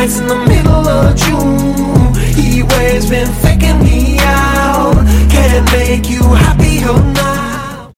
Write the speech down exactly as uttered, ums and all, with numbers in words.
nights in the middle of June. Heat waves been